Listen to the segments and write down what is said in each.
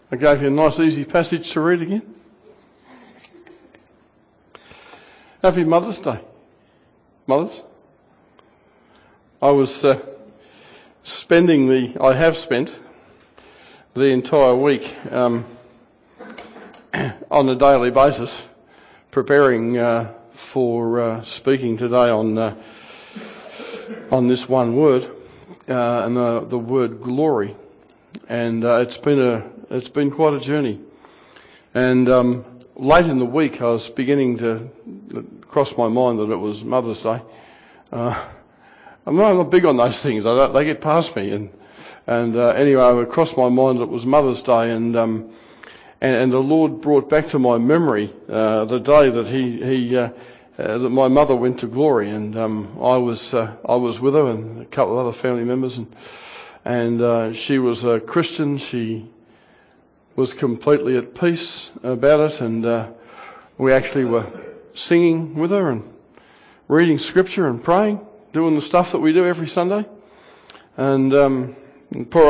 I gave you a nice easy passage to read again. Happy Mother's Day. Mothers. I have spent the entire week on a daily basis preparing for speaking today on this one word, and the word glory. And it's been quite a journey. And late in the week, I was beginning to cross my mind that it was Mother's Day. I'm not big on those things. They get past me. And anyway, it crossed my mind that it was Mother's Day, and the Lord brought back to my memory the day that that my mother went to glory, and I was with her and a couple of other family members, and she was a Christian. She was completely at peace about it, and we actually were singing with her and reading scripture and praying, doing the stuff that we do every Sunday. And poor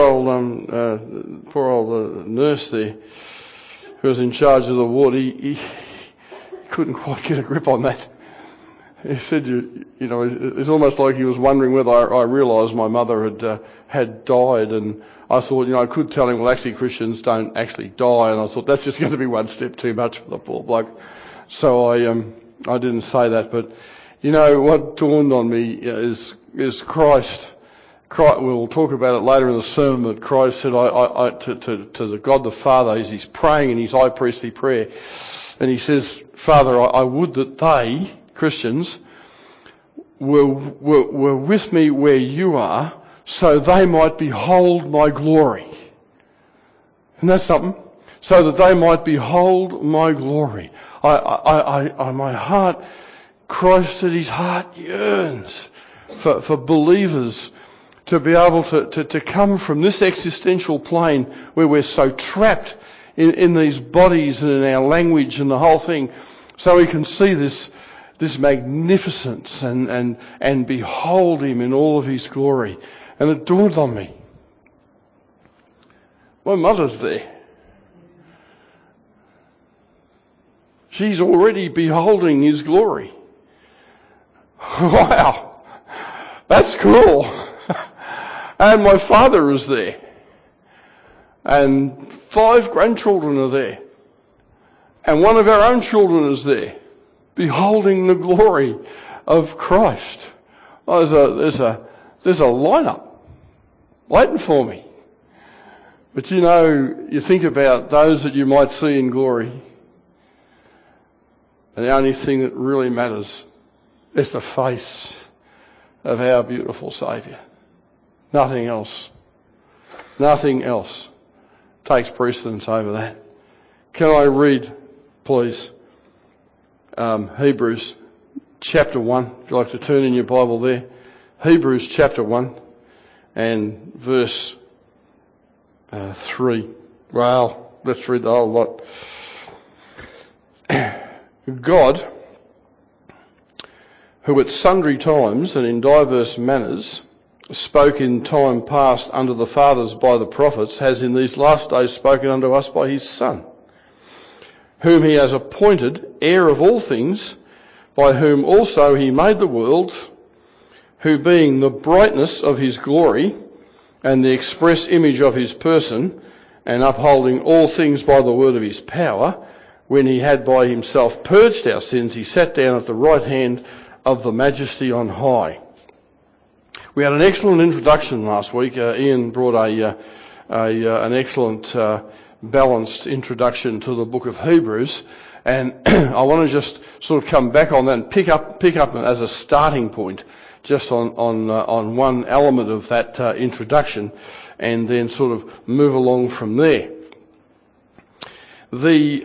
old nurse there, who was in charge of the ward, he couldn't quite get a grip on that. He said, you know, it's almost like he was wondering whether I realised my mother had died, and I thought, you know, I could tell him, well, actually Christians don't actually die, and I thought that's just going to be one step too much for the poor bloke. So I didn't say that, but you know what dawned on me is Christ. We'll talk about it later in the sermon, that Christ said to the God the Father, he's praying in his high priestly prayer, and he says, Father, I would that they, Christians, were with me where you are, so they might behold my glory. Isn't that something? So that they might behold my glory. My heart, Christ said his heart yearns for believers to be able to come from this existential plane where we're so trapped in these bodies and in our language and the whole thing, so we can see this magnificence and behold him in all of his glory. And it dawned on me, my mother's there. She's already beholding his glory. Wow, that's cool. And my father is there. And 5 grandchildren are there. And one of our own children is there, beholding the glory of Christ. Oh, there's a lineup waiting for me. But you know, you think about those that you might see in glory, and the only thing that really matters is the face of our beautiful Saviour. Nothing else takes precedence over that. Can I read, please, Hebrews chapter 1, if you'd like to turn in your Bible there. Hebrews chapter 1 and verse 3. Well, let's read the whole lot. God, who at sundry times and in diverse manners spoke in time past unto the fathers by the prophets, has in these last days spoken unto us by his Son, whom he has appointed heir of all things, by whom also he made the worlds, who being the brightness of his glory and the express image of his person, and upholding all things by the word of his power, when he had by himself purged our sins, he sat down at the right hand of the majesty on high. We had an excellent introduction last week. Ian brought an excellent balanced introduction to the book of Hebrews, and I want to just sort of come back on that and pick up as a starting point just on one element of that introduction, and then sort of move along from there. The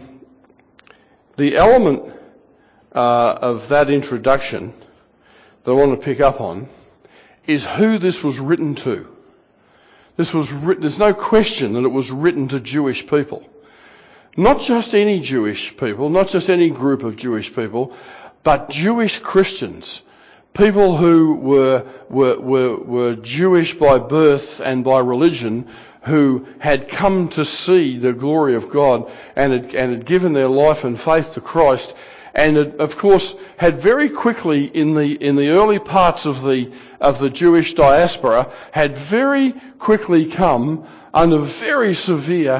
element of that introduction that I want to pick up on is who this was written to. There's no question that it was written to Jewish people. Not just any Jewish people, not just any group of Jewish people, but Jewish Christians. People who were Jewish by birth and by religion, who had come to see the glory of God and had given their life and faith to Christ, and had, of course, had very quickly in the early parts of the Jewish diaspora, had very quickly come under very severe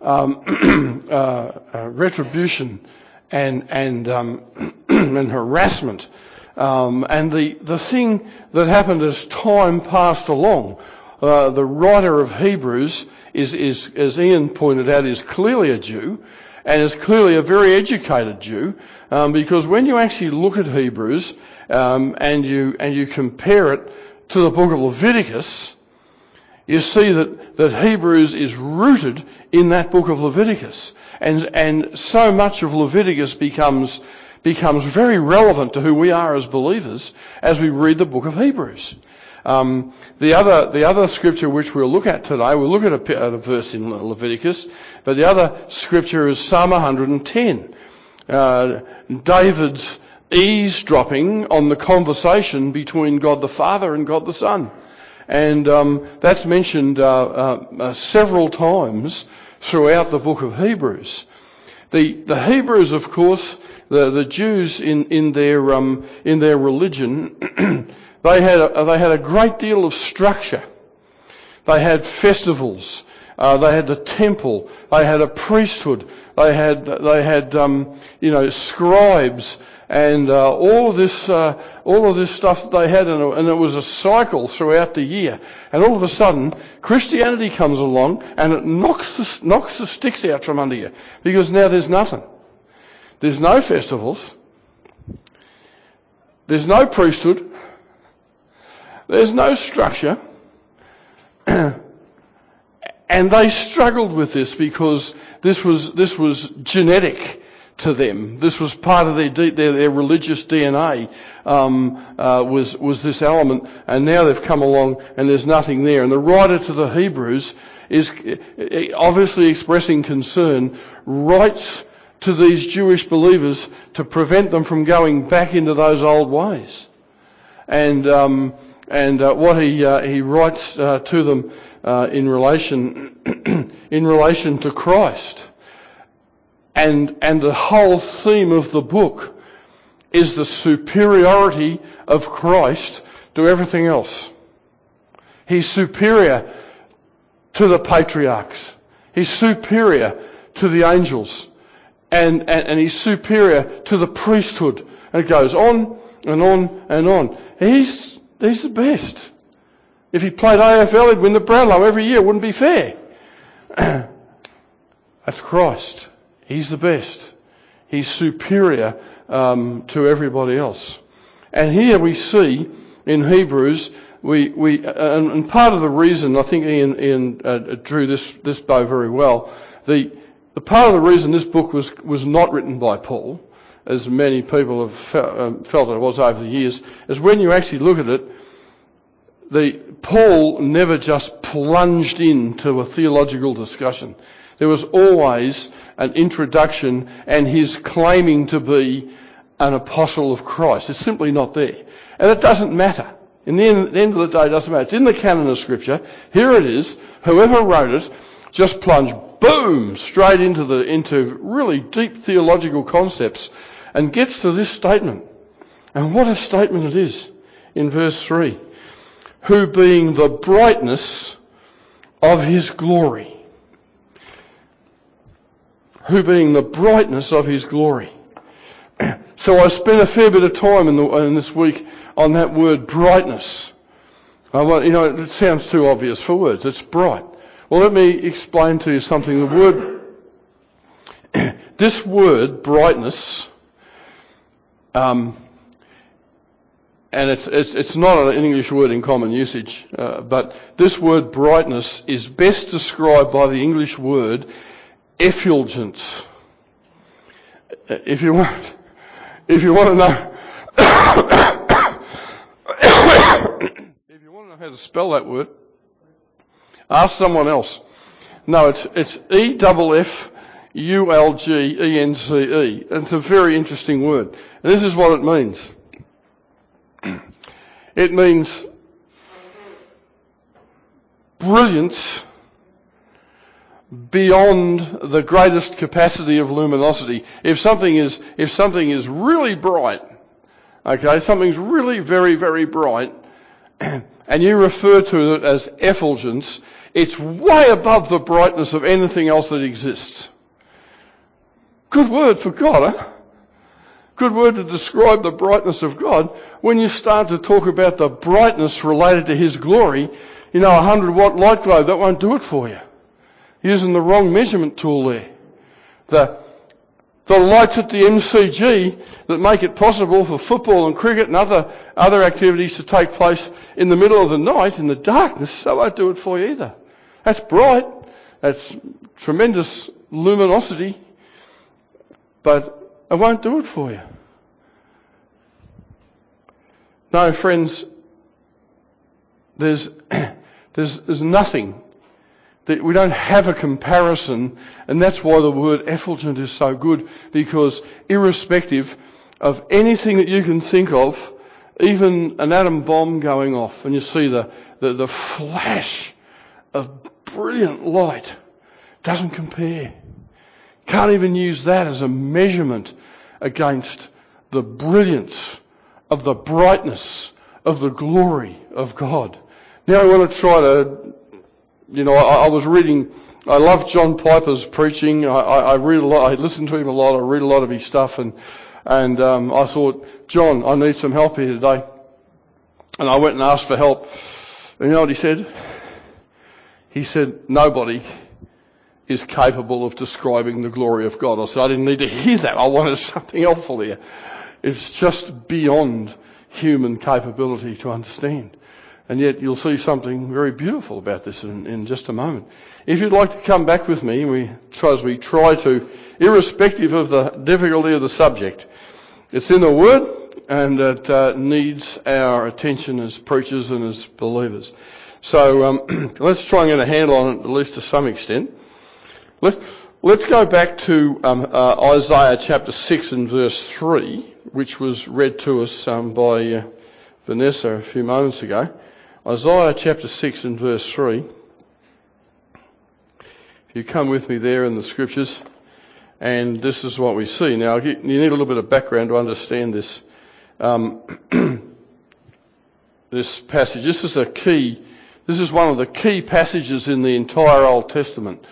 retribution and harassment. And the thing that happened as time passed along, the writer of Hebrews is, as Ian pointed out, is clearly a Jew, and is clearly a very educated Jew, because when you actually look at Hebrews and you compare it to the book of Leviticus, you see that Hebrews is rooted in that book of Leviticus, and so much of Leviticus becomes very relevant to who we are as believers as we read the book of Hebrews. The other scripture which we'll look at today, we'll look at a verse in Leviticus, but the other scripture is Psalm 110. David's eavesdropping on the conversation between God the Father and God the Son. And that's mentioned several times throughout the book of Hebrews. The Hebrews, of course, the Jews in their religion, they had a great deal of structure. They had festivals. They had the temple. They had a priesthood. They had scribes and all of this stuff that they had, and it was a cycle throughout the year. And all of a sudden, Christianity comes along and it knocks the sticks out from under you, because now there's nothing. There's no festivals. There's no priesthood. There's no structure. And they struggled with this because this was genetic to them. This was part of their religious DNA, was this element, and now they've come along and there's nothing there. And the writer to the Hebrews is obviously expressing concern, writes to these Jewish believers to prevent them from going back into those old ways. And what he writes to them in relation to Christ, and the whole theme of the book is the superiority of Christ to everything else. He's superior to the patriarchs. He's superior to the angels, and he's superior to the priesthood. And it goes on and on and on. He's the best. If he played AFL, he'd win the Brownlow every year. It wouldn't be fair. That's Christ. He's the best. He's superior to everybody else. And here we see in Hebrews, and part of the reason, I think Ian drew this bow very well, the part of the reason this book was not written by Paul, as many people have felt it was over the years, is when you actually look at it, Paul never just plunged into a theological discussion. There was always an introduction and his claiming to be an apostle of Christ. It's simply not there. And it doesn't matter. In the end of the day, it doesn't matter. It's in the canon of Scripture. Here it is. Whoever wrote it just plunged, boom, straight into really deep theological concepts and gets to this statement. And what a statement it is in verse 3. Who being the brightness of his glory. Who being the brightness of his glory. So I spent a fair bit of time in this week on that word brightness. It sounds too obvious for words. It's bright. Well, let me explain to you something. This word brightness, and it's not an English word in common usage, but this word brightness is best described by the English word effulgence. If you want to know, if you want to know how to spell that word, ask someone else. No, it's EFFULGENCE. It's a very interesting word, and this is what it means. It means brilliance beyond the greatest capacity of luminosity. If something is really bright, okay, something's really very, very bright, and you refer to it as effulgence, it's way above the brightness of anything else that exists. Good word for God, huh? Good word to describe the brightness of God. When you start to talk about the brightness related to His glory, a 100-watt light globe, that won't do it for you. Using the wrong measurement tool there. The lights at the MCG that make it possible for football and cricket and other activities to take place in the middle of the night, in the darkness, that won't do it for you either. That's bright. That's tremendous luminosity. But it won't do it for you. No, friends, there's nothing that we don't have a comparison, and that's why the word effulgent is so good, because irrespective of anything that you can think of, even an atom bomb going off, and you see the flash of brilliant light, doesn't compare. Can't even use that as a measurement against the brilliance of the brightness of the glory of God. Now I want to try to, I was reading, I love John Piper's preaching. I read a lot, I listen to him a lot, I read a lot of his stuff, and I thought, John, I need some help here today. And I went and asked for help. And you know what he said? He said, nobody is capable of describing the glory of God. I said, I didn't need to hear that. I wanted something helpful here. It's just beyond human capability to understand. And yet you'll see something very beautiful about this in just a moment. If you'd like to come back with me, as we try to, irrespective of the difficulty of the subject, it's in the Word, and it needs our attention as preachers and as believers. So let's try and get a handle on it, at least to some extent. Let's go back to Isaiah chapter 6 and verse 3, which was read to us by Vanessa a few moments ago. Isaiah chapter 6 and verse 3. If you come with me there in the scriptures, and this is what we see. Now, you need a little bit of background to understand this. This passage. This is one of the key passages in the entire Old Testament.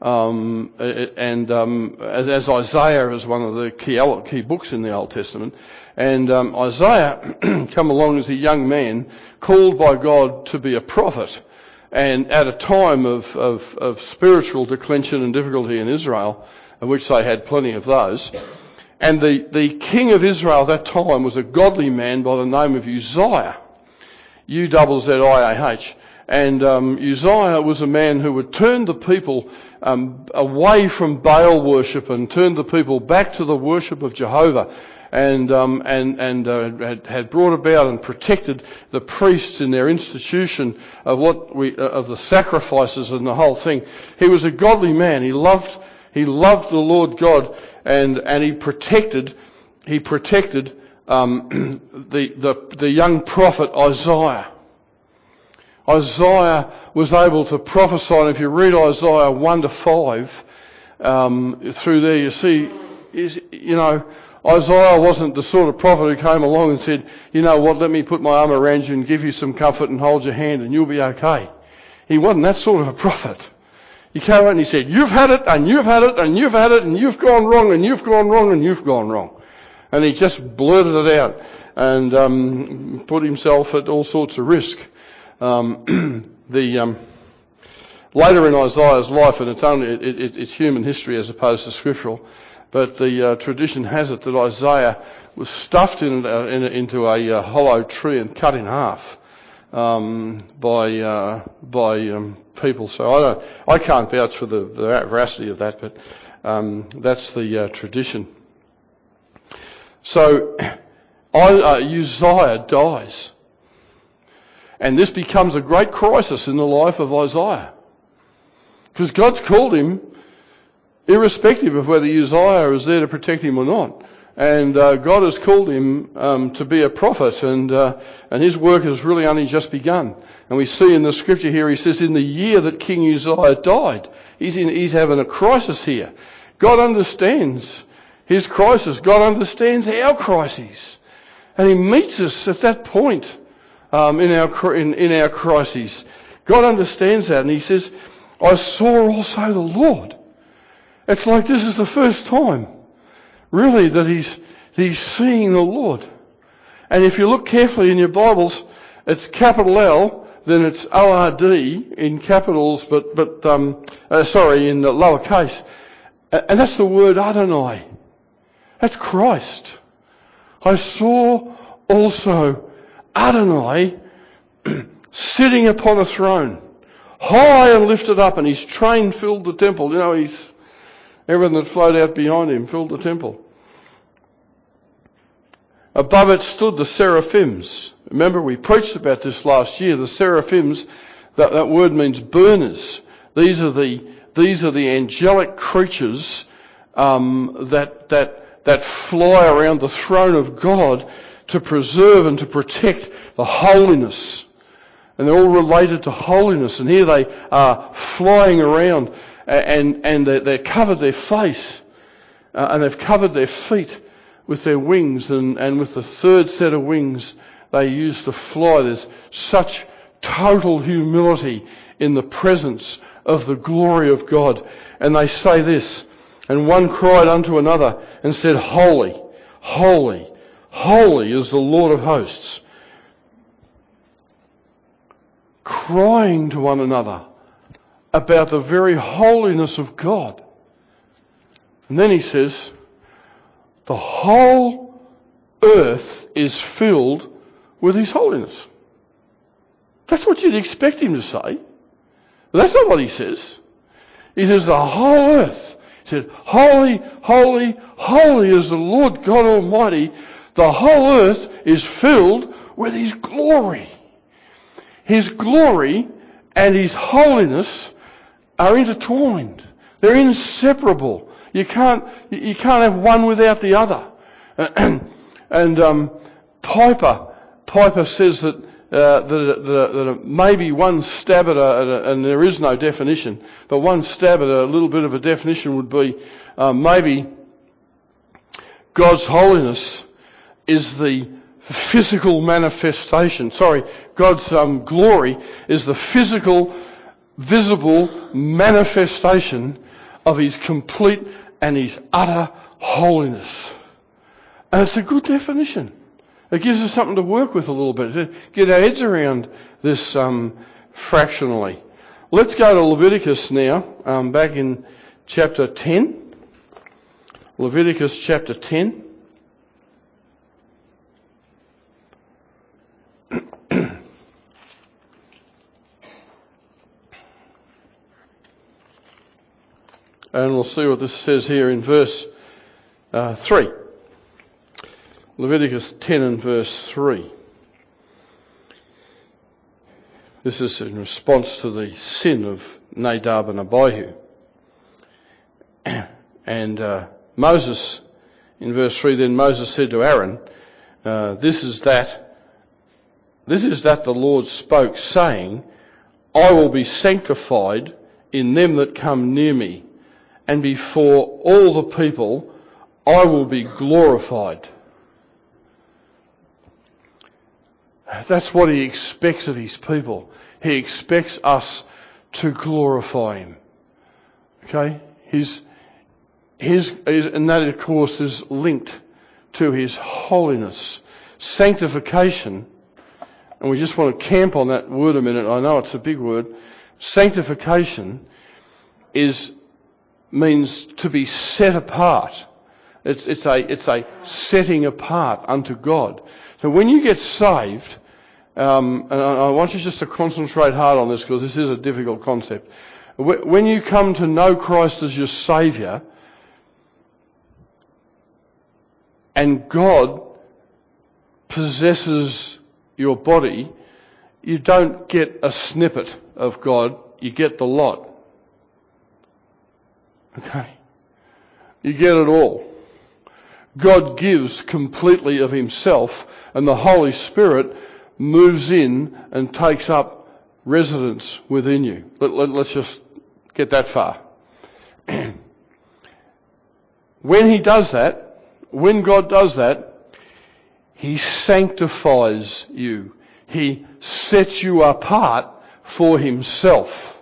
As Isaiah is one of the key books in the Old Testament. And Isaiah come along as a young man called by God to be a prophet, and at a time of spiritual declension and difficulty in Israel, of which they had plenty of those. And the king of Israel at that time was a godly man by the name of Uzziah, U-Z-Z-I-A-H. And Uzziah was a man who would turn the people away from Baal worship and turn the people back to the worship of Jehovah, and had brought about and protected the priests in their institution of of the sacrifices and the whole thing. He was a godly man. He loved the Lord God, and he protected the young prophet Isaiah. Isaiah was able to prophesy, and if you read Isaiah 1 to 5, through there you see, Isaiah wasn't the sort of prophet who came along and said, you know what, let me put my arm around you and give you some comfort and hold your hand and you'll be okay. He wasn't that sort of a prophet. He came out and he said, you've had it, and you've had it, and you've had it, and you've gone wrong, and you've gone wrong, and you've gone wrong. And he just blurted it out and put himself at all sorts of risk. Later in Isaiah's life, and it's human history as opposed to scriptural, but the tradition has it that Isaiah was stuffed into a hollow tree and cut in half by people. So I can't vouch for the veracity of that, but that's the tradition. So Uzziah dies. And this becomes a great crisis in the life of Isaiah. Because God's called him, irrespective of whether Uzziah is there to protect him or not. And God has called him to be a prophet, and his work has really only just begun. And we see in the scripture here, he says, in the year that King Uzziah died, he's having a crisis here. God understands his crisis. God understands our crises, and he meets us at that point in our crises. God understands that, and he says, I saw also the Lord. It's like this is the first time, really, that he's seeing the Lord. And if you look carefully in your Bibles, it's capital L, then it's O-R-D in capitals, but in the lowercase. And that's the word Adonai. That's Christ. I saw also Adonai sitting upon a throne, high and lifted up, and his train filled the temple. You know, everything that flowed out behind him filled the temple. Above it stood the seraphims. Remember, we preached about this last year. The seraphims, that word means burners. These are the angelic creatures that fly around the throne of God to preserve and to protect the holiness. And they're all related to holiness. And here they are flying around, and they're covered their face, and they've covered their feet with their wings, and with the third set of wings they use to fly. There's such total humility in the presence of the glory of God. And they say this, and one cried unto another and said, Holy, holy, holy is the Lord of hosts. Crying to one another about the very holiness of God. And then he says, the whole earth is filled with his holiness. That's what you'd expect him to say. But that's not what he says. He says the whole earth. He said, Holy, holy, holy is the Lord God Almighty. The whole earth is filled with his glory. His glory and his holiness are intertwined. They're inseparable. You can't have one without the other. And Piper says that maybe one stab at and there is no definition, but one stab at a little bit of a definition would be maybe God's holiness is the physical manifestation. God's glory is the physical, visible manifestation of his complete and his utter holiness. And it's a good definition. It gives us something to work with a little bit, to get our heads around this fractionally. Let's go to Leviticus now, back in chapter 10. Leviticus chapter 10. And we'll see what this says here in verse 3. Leviticus 10 and verse 3. This is in response to the sin of Nadab and Abihu. And Moses, in verse 3, then Moses said to Aaron, this is that the Lord spoke, saying, I will be sanctified in them that come near me, and before all the people I will be glorified. That's what he expects of his people. He expects us to glorify him. Okay? And that, of course, is linked to his holiness. Sanctification, and we just want to camp on that word a minute. I know it's a big word. Sanctification means to be set apart. It's a setting apart unto God. So when you get saved, and I want you just to concentrate hard on this because this is a difficult concept. When you come to know Christ as your Saviour, and God possesses your body, you don't get a snippet of God, you get the lot. Okay? You get it all. God gives completely of himself, and the Holy Spirit moves in and takes up residence within you. Let's just get that far. When he does that, when God does that, he sanctifies you. He sets you apart for himself.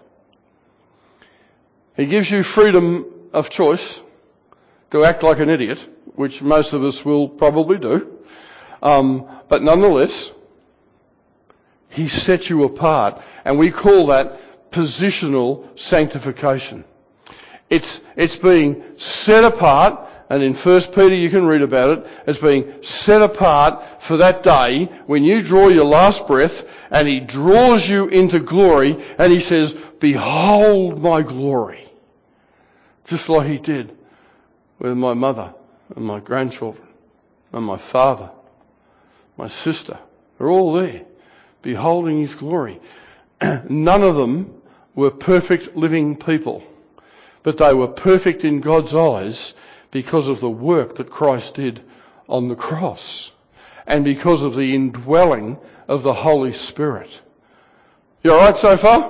He gives you freedom of choice to act like an idiot, which most of us will probably do. But nonetheless, he sets you apart. And we call that positional sanctification. It's being set apart, and in 1 Peter you can read about it, as being set apart for that day when you draw your last breath and he draws you into glory and he says, behold my glory. Just like he did with my mother and my grandchildren and my father, my sister. They're all there, beholding his glory. None of them were perfect living people, but they were perfect in God's eyes because of the work that Christ did on the cross and because of the indwelling of the Holy Spirit. You all right so far?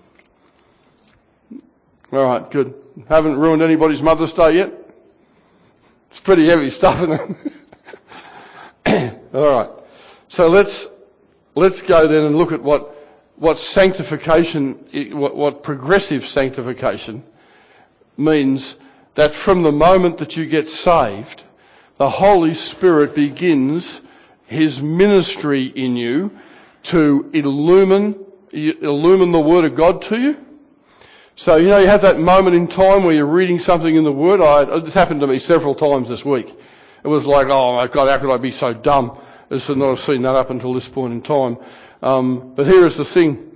All right, good. Haven't ruined anybody's Mother's Day yet? It's pretty heavy stuff, isn't it? All right. So let's go then and look at what sanctification, what progressive sanctification means. That from the moment that you get saved, the Holy Spirit begins his ministry in you to illumine the Word of God to you. So, you have that moment in time where you're reading something in the Word. This happened to me several times this week. It was like, oh my God, how could I be so dumb as to not have seen that up until this point in time? But here is the thing.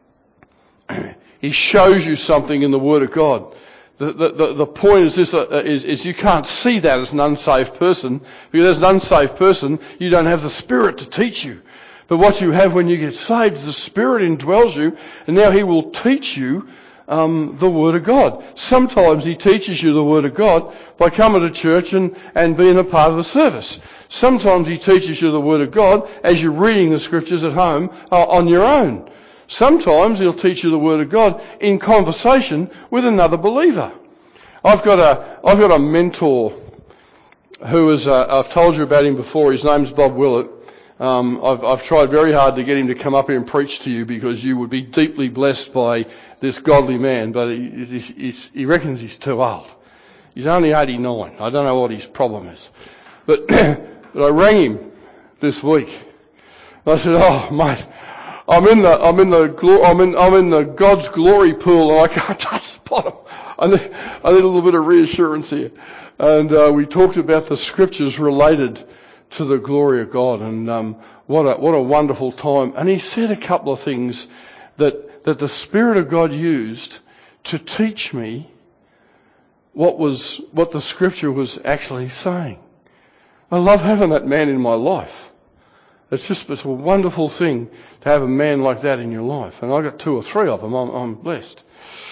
He shows you something in the Word of God. The point is this, is you can't see that as an unsaved person, because as an unsaved person, you don't have the Spirit to teach you. But what you have when you get saved is the Spirit indwells you, and now he will teach you the Word of God. Sometimes he teaches you the Word of God by coming to church and being a part of the service. Sometimes he teaches you the Word of God as you're reading the Scriptures at home on your own. Sometimes he'll teach you the Word of God in conversation with another believer. I've got a mentor who is, I've told you about him before. His name's Bob Willett. I've tried very hard to get him to come up here and preach to you because you would be deeply blessed by this godly man, but he reckons he's too old. He's only 89. I don't know what his problem is. But I rang him this week. I said, oh mate, I'm in the God's glory pool and I can't touch the bottom. I need a little bit of reassurance here. And we talked about the scriptures related to the glory of God, and what a wonderful time. And he said a couple of things that the Spirit of God used to teach me what the scripture was actually saying. I love having that man in my life. It's a wonderful thing to have a man like that in your life. And I got 2 or 3 of them. I'm blessed.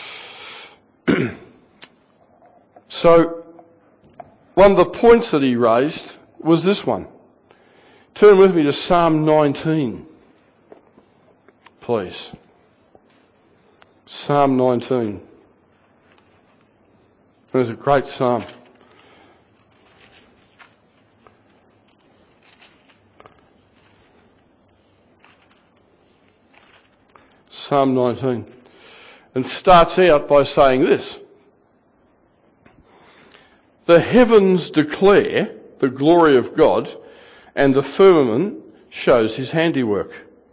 So, one of the points that he raised was this one. Turn with me to Psalm 19, please. Psalm 19. It's a great psalm. Psalm 19. And starts out by saying this. The heavens declare the glory of God, and the firmament shows his handiwork.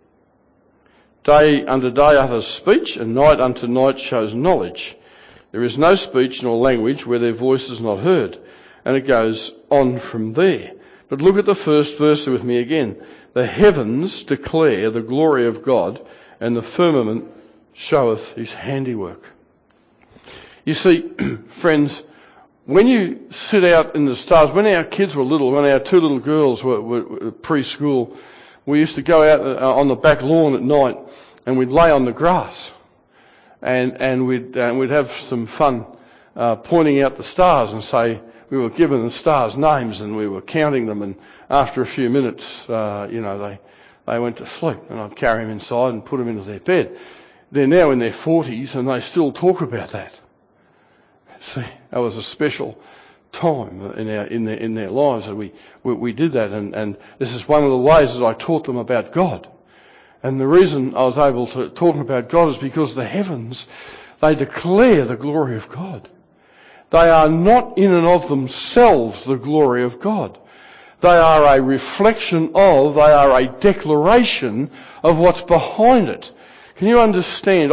Day unto day utters speech, and night unto night shows knowledge. There is no speech nor language where their voice is not heard. And it goes on from there. But look at the first verse with me again. The heavens declare the glory of God, and the firmament showeth his handiwork. You see, friends, when you sit out in the stars, when our kids were little, when our 2 little girls were preschool, we used to go out on the back lawn at night and we'd lay on the grass and we'd have some fun pointing out the stars and say, we were given the stars' names and we were counting them, and after a few minutes, they went to sleep, and I'd carry them inside and put them into their bed. They're now in their 40s and they still talk about that. See, that was a special time in their lives that we did that, and this is one of the ways that I taught them about God. And the reason I was able to talk them about God is because the heavens, they declare the glory of God. They are not in and of themselves the glory of God. They are a reflection of, they are a declaration of what's behind it. Can you understand?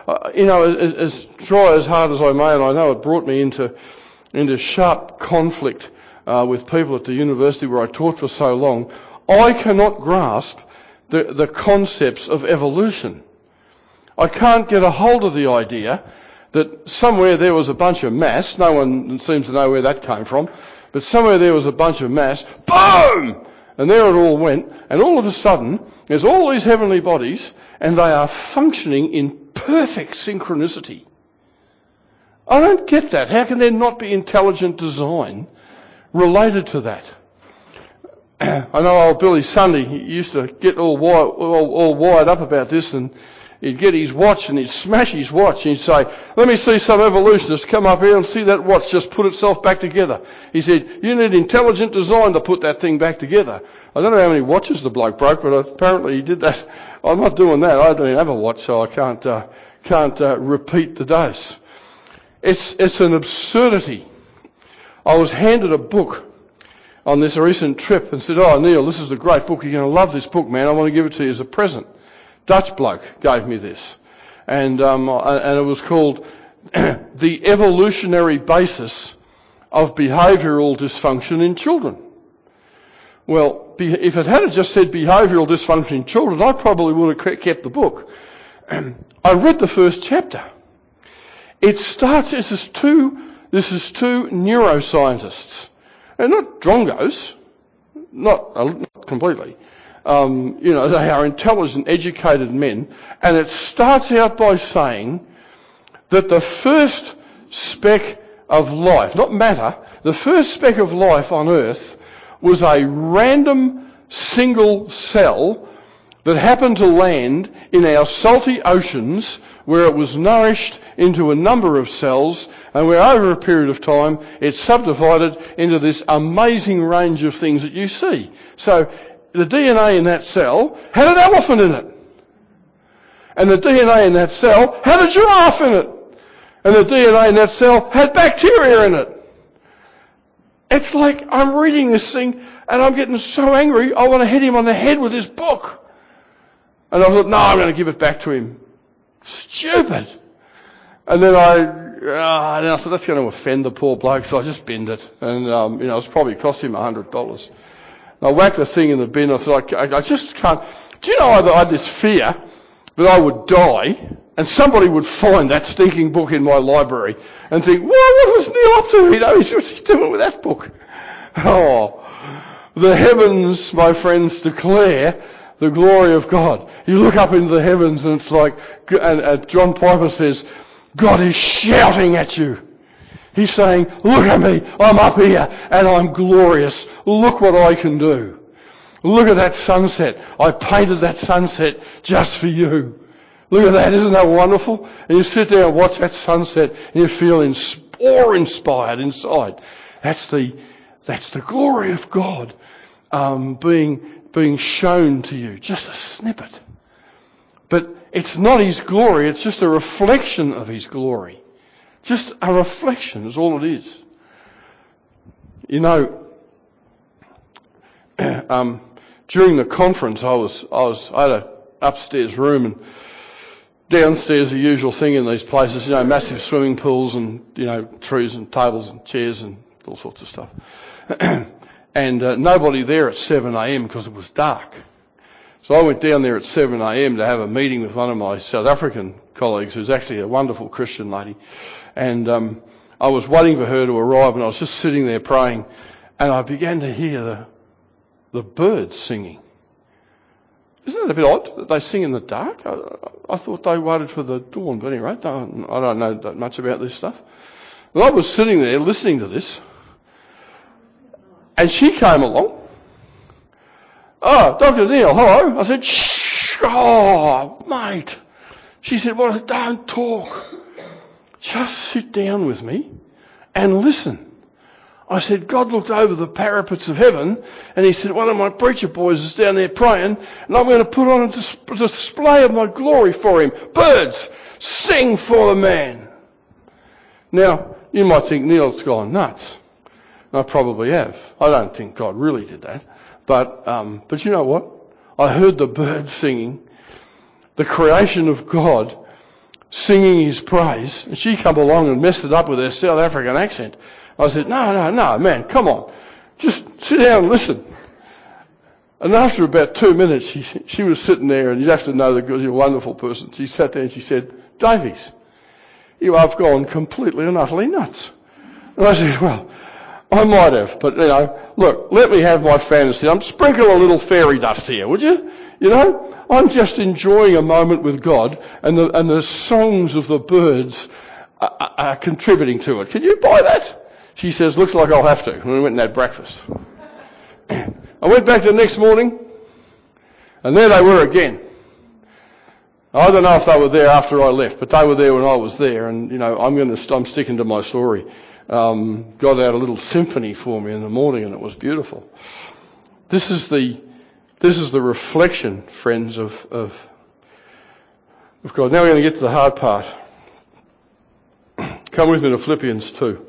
As try as hard as I may, and I know it brought me into sharp conflict with people at the university where I taught for so long, I cannot grasp the concepts of evolution. I can't get a hold of the idea that somewhere there was a bunch of mass, no one seems to know where that came from, but somewhere there was a bunch of mass, boom! And there it all went, and all of a sudden, there's all these heavenly bodies, and they are functioning in perfect synchronicity. I don't get that. How can there not be intelligent design related to that? I know old Billy Sunday, he used to get all wired up about this, and he'd get his watch and he'd smash his watch and he'd say, let me see some evolutionists come up here and see that watch just put itself back together. He said, you need intelligent design to put that thing back together. I don't know how many watches the bloke broke, but apparently he did that. I'm not doing that. I don't even have a watch, so I can't repeat the dose. It's an absurdity. I was handed a book on this recent trip and said, oh, Neil, this is a great book. You're going to love this book, man. I want to give it to you as a present. Dutch bloke gave me this, and it was called The Evolutionary Basis of Behavioural Dysfunction in Children. Well, if it had just said behavioural dysfunction in children, I probably would have kept the book. I read the first chapter. It starts, this is two neuroscientists, and not drongos, not completely. They are intelligent, educated men, and it starts out by saying that the first speck of life, not matter, the first speck of life on Earth was a random single cell that happened to land in our salty oceans, where it was nourished into a number of cells, and where over a period of time it subdivided into this amazing range of things that you see. So the DNA in that cell had an elephant in it. And the DNA in that cell had a giraffe in it. And the DNA in that cell had bacteria in it. It's like I'm reading this thing and I'm getting so angry, I want to hit him on the head with this book. And I thought, no, I'm going to give it back to him. Stupid. And then I thought, that's going to offend the poor bloke, so I just binned it. And, it was probably cost him $100. I whacked the thing in the bin. I thought, I just can't. Do you know, I had this fear that I would die and somebody would find that stinking book in my library and think, well, what was Neil up to? What's he doing with that book? Oh, the heavens, my friends, declare the glory of God. You look up into the heavens and it's like, and John Piper says, God is shouting at you. He's saying, look at me, I'm up here and I'm glorious. Look what I can do. Look at that sunset. I painted that sunset just for you. Look at that, isn't that wonderful? And you sit there and watch that sunset and you feel awe-inspired inside. That's the glory of God being shown to you. Just a snippet. But it's not His glory, it's just a reflection of His glory. Just a reflection is all it is. During the conference, I had an upstairs room, and downstairs the usual thing in these places, massive swimming pools and, trees and tables and chairs and all sorts of stuff. And nobody there at 7 a.m. because it was dark. So I went down there at 7 a.m. to have a meeting with one of my South African colleagues, who's actually a wonderful Christian lady. And I was waiting for her to arrive, and I was just sitting there praying, and I began to hear the birds singing. Isn't that a bit odd that they sing in the dark? I thought they waited for the dawn, but anyway, I don't know that much about this stuff. And I was sitting there listening to this, and she came along. "Oh, Dr. Neil, hello." I said, "Shh, oh, mate." She said, "Well, don't talk. Just sit down with me and listen." I said, "God looked over the parapets of heaven and he said, one of my preacher boys is down there praying and I'm going to put on a display of my glory for him. Birds, sing for the man." Now, you might think Neil's gone nuts. I probably have. I don't think God really did that. But you know what? I heard the birds singing, the creation of God singing his praise, and she come along and messed it up with her South African accent. I said, no, man, come on. Just sit down and listen. And after about 2 minutes, she was sitting there, and you'd have to know that you're a wonderful person. She sat there and she said, "Davies, you have gone completely and utterly nuts." And I said, "Well, I might have, but, look, let me have my fantasy. I'm sprinkle a little fairy dust here, would you? I'm just enjoying a moment with God, and the songs of the birds are contributing to it. Can you buy that?" She says, "Looks like I'll have to." And we went and had breakfast. I went back the next morning, and there they were again. I don't know if they were there after I left, but they were there when I was there, and, I'm sticking to my story. Got out a little symphony for me in the morning, and it was beautiful. This is the reflection, friends, of God. Now we're going to get to the hard part. Come with me to Philippians 2.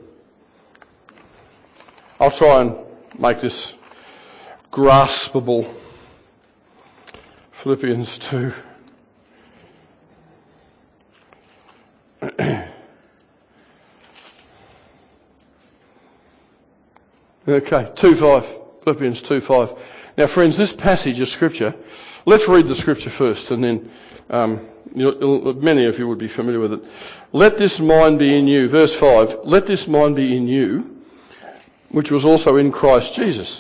I'll try and make this graspable. Philippians 2. Okay, 2:5. Philippians 2:5. Now, friends, this passage of Scripture, let's read the Scripture first, and then many of you would be familiar with it. "Let this mind be in you," verse 5, "let this mind be in you, which was also in Christ Jesus,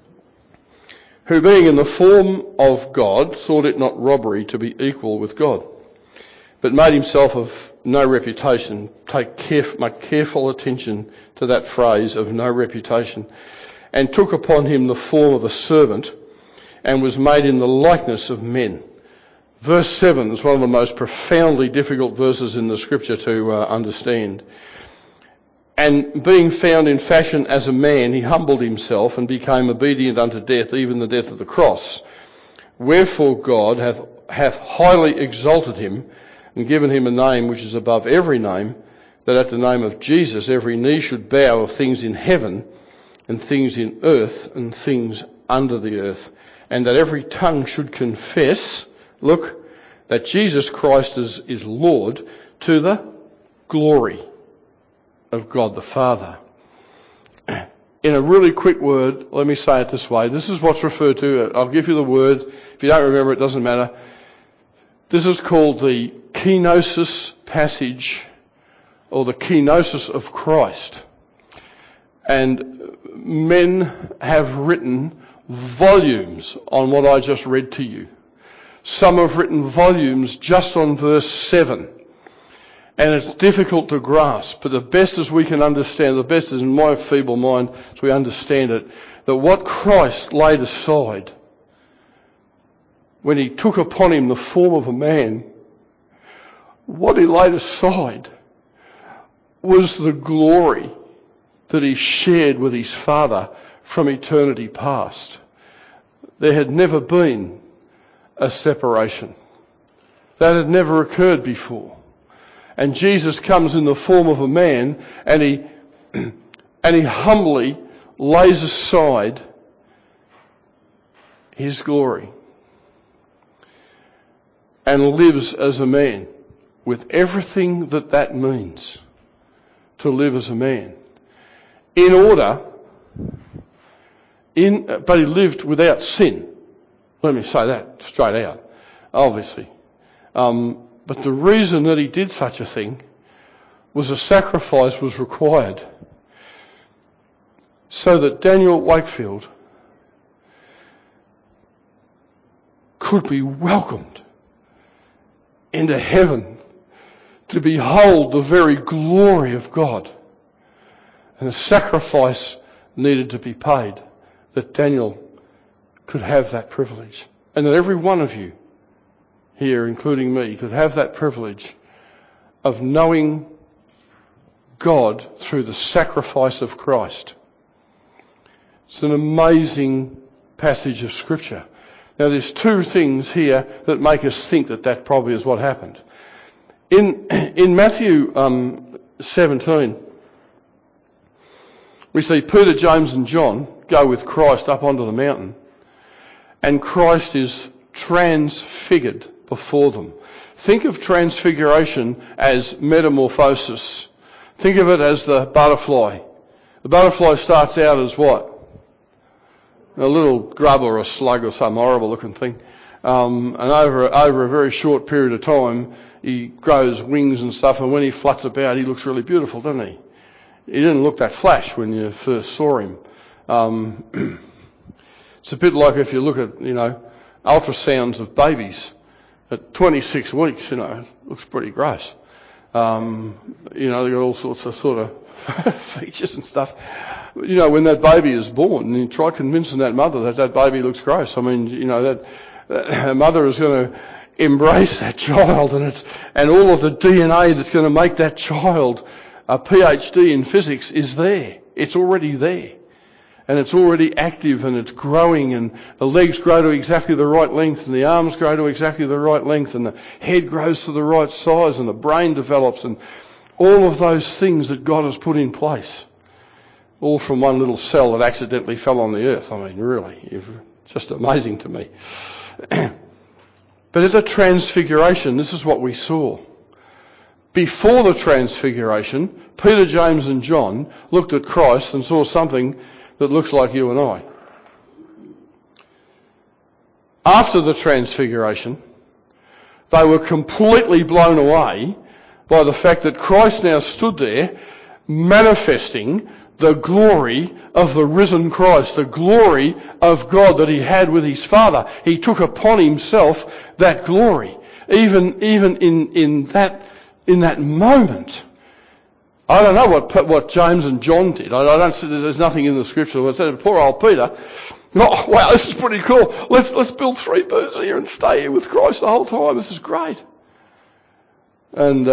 who being in the form of God, thought it not robbery to be equal with God, but made himself of no reputation." Make careful attention to that phrase of no reputation. "And took upon him the form of a servant, and was made in the likeness of men." Verse 7 is one of the most profoundly difficult verses in the Scripture to understand. "And being found in fashion as a man, he humbled himself and became obedient unto death, even the death of the cross. Wherefore God hath highly exalted him and given him a name which is above every name, that at the name of Jesus every knee should bow, of things in heaven and things in earth and things under the earth, and that every tongue should confess," look, "that Jesus Christ is Lord, to the glory of God the Father." In a really quick word, let me say it this way. This is what's referred to. I'll give you the word. If you don't remember, it doesn't matter. This is called the kenosis passage, or the kenosis of Christ. And men have written volumes on what I just read to you. Some have written volumes just on verse 7. And it's difficult to grasp, but the best as we can understand, the best is in my feeble mind as we understand it, that what Christ laid aside when he took upon him the form of a man, what he laid aside was the glory that he shared with his Father from eternity past. There had never been a separation. That had never occurred before. And Jesus comes in the form of a man, and he humbly lays aside his glory and lives as a man, with everything that means to live as a man. But he lived without sin. Let me say that straight out, obviously. But the reason that he did such a thing was a sacrifice was required so that Daniel Wakefield could be welcomed into heaven to behold the very glory of God. And a sacrifice needed to be paid that Daniel could have that privilege. And that every one of you here, including me, could have that privilege of knowing God through the sacrifice of Christ. It's an amazing passage of Scripture. Now there's two things here that make us think that probably is what happened. In Matthew 17, we see Peter, James and John go with Christ up onto the mountain, and Christ is transfigured before them. Think of transfiguration as metamorphosis. Think of it as the butterfly. The butterfly starts out as what? A little grub or a slug or some horrible looking thing. And over a very short period of time, he grows wings and stuff, and when he fluts about, he looks really beautiful, doesn't he? He didn't look that flash when you first saw him. It's a bit like if you look at, ultrasounds of babies at 26 weeks, it looks pretty gross. They've got all sorts of sort of features and stuff. When that baby is born, you try convincing that mother that baby looks gross. I mean, that mother is going to embrace that child, and all of the DNA that's going to make that child a PhD in physics is there. It's already there. And it's already active, and it's growing, and the legs grow to exactly the right length, and the arms grow to exactly the right length, and the head grows to the right size, and the brain develops, and all of those things that God has put in place. All from one little cell that accidentally fell on the earth. I mean, really, just amazing to me. But at the transfiguration, this is what we saw. Before the transfiguration, Peter, James and John looked at Christ and saw something that looks like you and I. After the transfiguration, they were completely blown away by the fact that Christ now stood there manifesting the glory of the risen Christ, the glory of God that he had with his Father. He took upon himself that glory. Even in that moment. I don't know what James and John did. There's nothing in the scripture that said, poor old Peter, oh, wow, this is pretty cool. Let's build 3 booths here and stay here with Christ the whole time. This is great. And,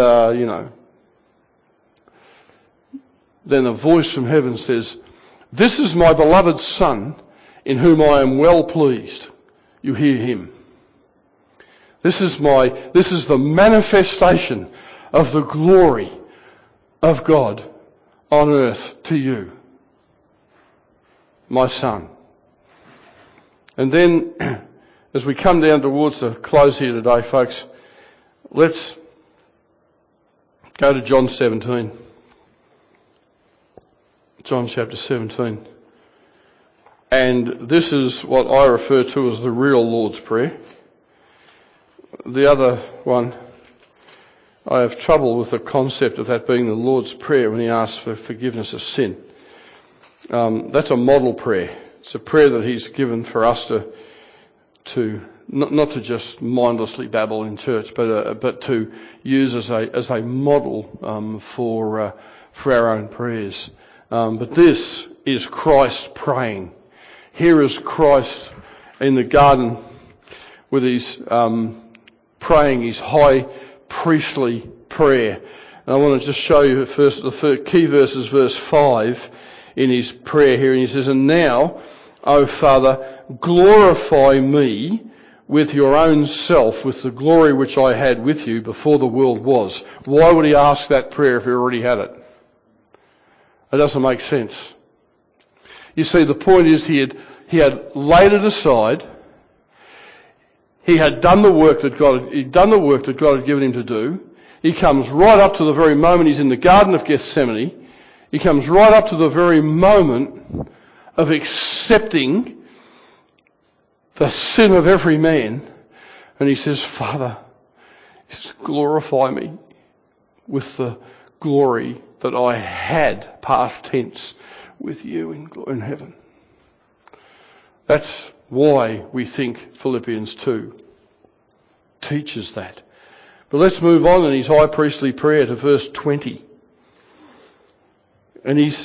then a voice from heaven says, "This is my beloved Son, in whom I am well pleased." You hear him. This is the manifestation of the glory of God on earth to you, my Son. And then, as we come down towards the close here today, folks, let's go to John 17. John chapter 17. And this is what I refer to as the real Lord's Prayer. The other one, I have trouble with the concept of that being the Lord's Prayer when he asks for forgiveness of sin. That's a model prayer. It's a prayer that he's given for us to not to just mindlessly babble in church, but to use as a model for our own prayers. But this is Christ praying. Here is Christ in the garden with his praying his high priestly prayer. And I want to just show you first the key verse is verse 5 in his prayer here. And he says, "And now, O Father, glorify me with your own self, with the glory which I had with you before the world was." Why would he ask that prayer if he already had it? It doesn't make sense. You see, the point is he had laid it aside. He had done the work that God had given him to do. He comes right up to the very moment he's in the Garden of Gethsemane. He comes right up to the very moment of accepting the sin of every man. And he says, "Father, glorify me with the glory that I had, past tense, with you in heaven." That's why we think Philippians 2 teaches that. But let's move on in his high priestly prayer to verse 20. And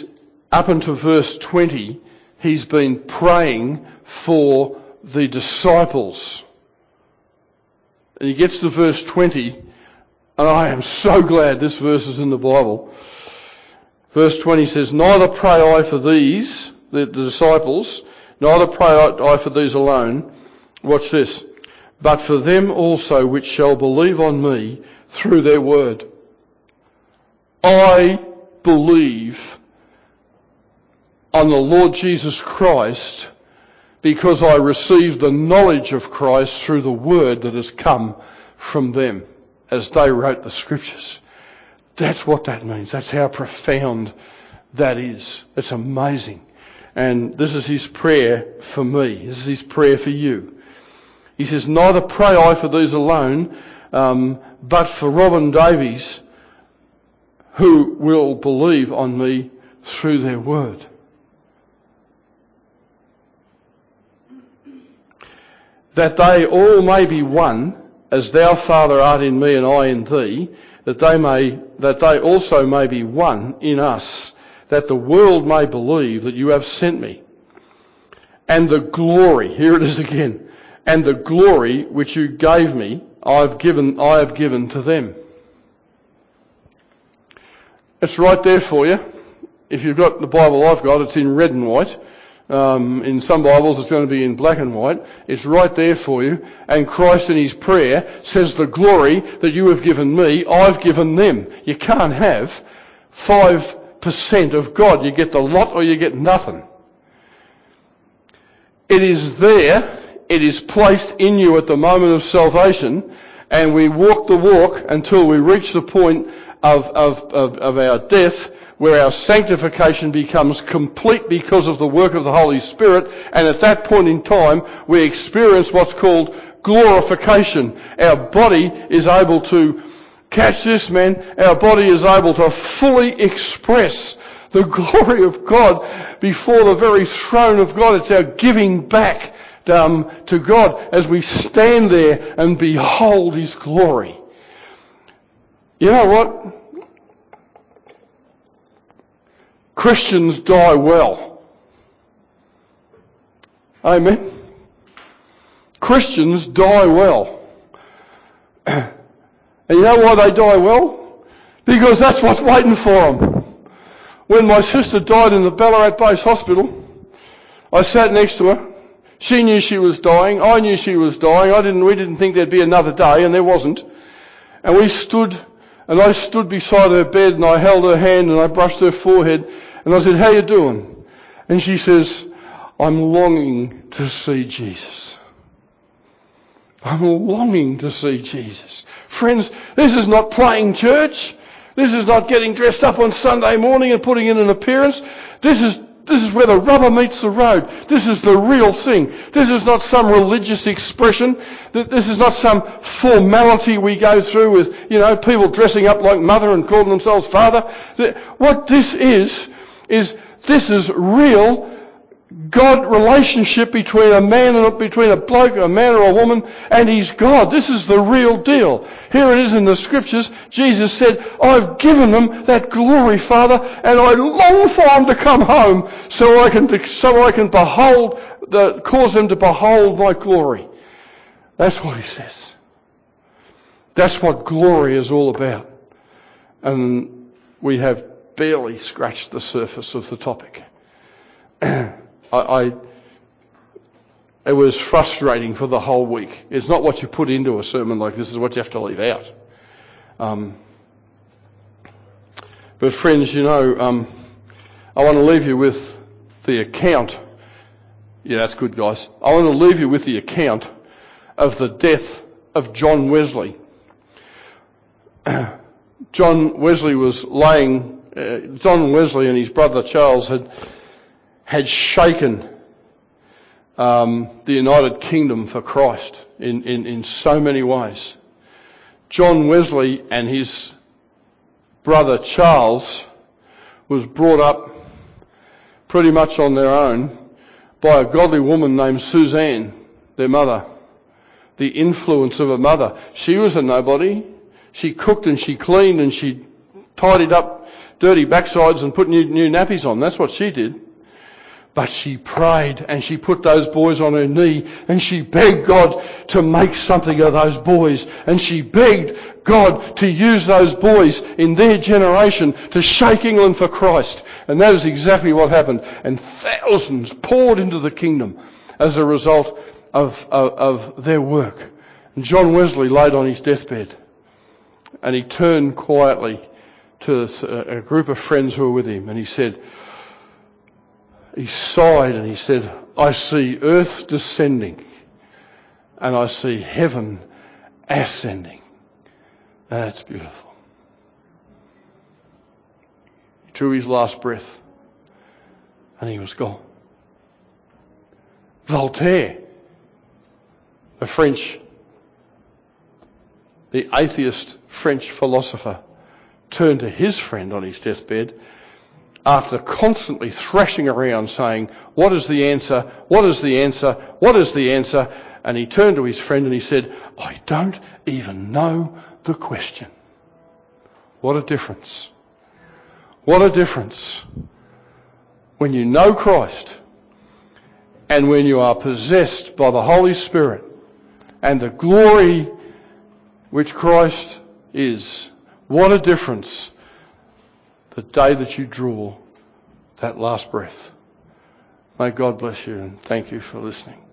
up until verse 20, he's been praying for the disciples. And he gets to verse 20, and I am so glad this verse is in the Bible. Verse 20 says, "Neither pray I for these," the disciples, "neither pray I for these alone," watch this, "but for them also which shall believe on me through their word." I believe on the Lord Jesus Christ because I received the knowledge of Christ through the word that has come from them as they wrote the scriptures. That's what that means. That's how profound that is. It's amazing. And this is his prayer for me. This is his prayer for you. He says, "Neither pray I for these alone, but for Robin Davies, who will believe on me through their word." "That they all may be one, as thou, Father, art in me and I in thee, that they also may be one in us, that the world may believe that you have sent me. And the glory," here it is again, "and the glory which you gave me, I have given to them." It's right there for you. If you've got the Bible I've got, it's in red and white. In some Bibles it's going to be in black and white. It's right there for you. And Christ in his prayer says, "The glory that you have given me, I've given them." You can't have 5% of God. You get the lot or you get nothing. It is there. It is placed in you at the moment of salvation, and we walk the walk until we reach the point of our death, where our sanctification becomes complete because of the work of the Holy Spirit, and at that point in time we experience what's called glorification. Our body is able to, catch this man, our body is able to fully express the glory of God before the very throne of God. It's our giving back to God as we stand there and behold his glory. You know what? Christians die well. Amen. Christians die well. And you know why they die well? Because that's what's waiting for them. When my sister died in the Ballarat Base Hospital, I sat next to her. She knew she was dying. I knew she was dying. We didn't think there'd be another day, and there wasn't. And I stood beside her bed, and I held her hand, and I brushed her forehead, and I said, "How you doing?" And she says, "I'm longing to see Jesus. I'm longing to see Jesus." Friends, this is not playing church. This is not getting dressed up on Sunday morning and putting in an appearance. This is where the rubber meets the road. This is the real thing. This is not some religious expression. This is not some formality we go through with, people dressing up like mother and calling themselves father. What this is this is real God relationship between a man and between a bloke, a man or a woman, and his God. This is the real deal. Here it is in the scriptures. Jesus said, "I've given them that glory, Father, and I long for them to come home so I can cause them to behold my glory." That's what he says. That's what glory is all about. And we have barely scratched the surface of the topic. It was frustrating for the whole week. It's not what you put into a sermon like this, is what you have to leave out. But friends, I want to leave you with the account. Yeah, that's good, guys. I want to leave you with the account of the death of John Wesley. John Wesley and his brother Charles had shaken the United Kingdom for Christ in so many ways. John Wesley and his brother Charles was brought up pretty much on their own by a godly woman named Suzanne, their mother. The influence of a mother. She was a nobody. She cooked and she cleaned and she tidied up dirty backsides and put new nappies on. That's what she did. But she prayed and she put those boys on her knee and she begged God to make something of those boys. And she begged God to use those boys in their generation to shake England for Christ. And that is exactly what happened. And thousands poured into the kingdom as a result of their work. And John Wesley laid on his deathbed and he turned quietly to a group of friends who were with him and he sighed and he said, I see earth descending and I see heaven ascending. That's beautiful. He drew his last breath and he was gone. Voltaire, the atheist French philosopher, turned to his friend on his deathbed after constantly thrashing around saying, what is the answer? What is the answer? What is the answer? And he turned to his friend and he said, I don't even know the question. What a difference. What a difference. When you know Christ and when you are possessed by the Holy Spirit and the glory which Christ is, what a difference the day that you draw that last breath. May God bless you and thank you for listening.